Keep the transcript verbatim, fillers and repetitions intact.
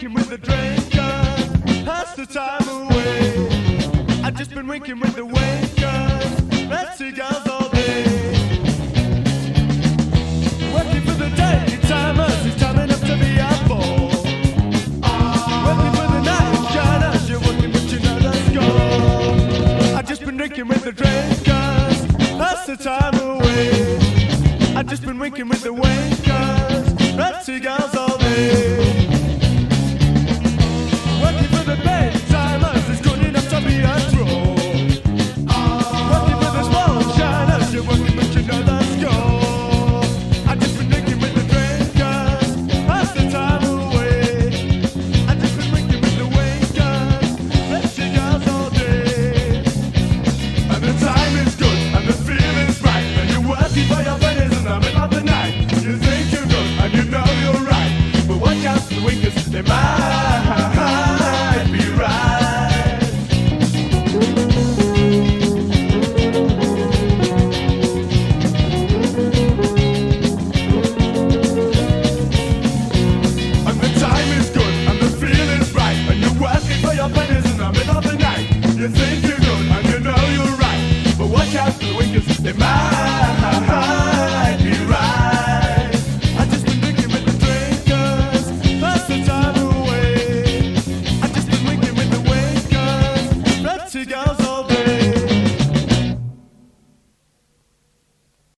winking with the drinkers, pass the time away. I've just been winking with the winkers, red cigars all day. Working for the daytimers, it's coming up to be a ball. Working for the night shiners, you're working but you know the score. I've just been drinking with the drinkers, pass the time away. I've just been winking with the winkers, red cigars all day. Working for the daytimers, it's good enough to be a draw.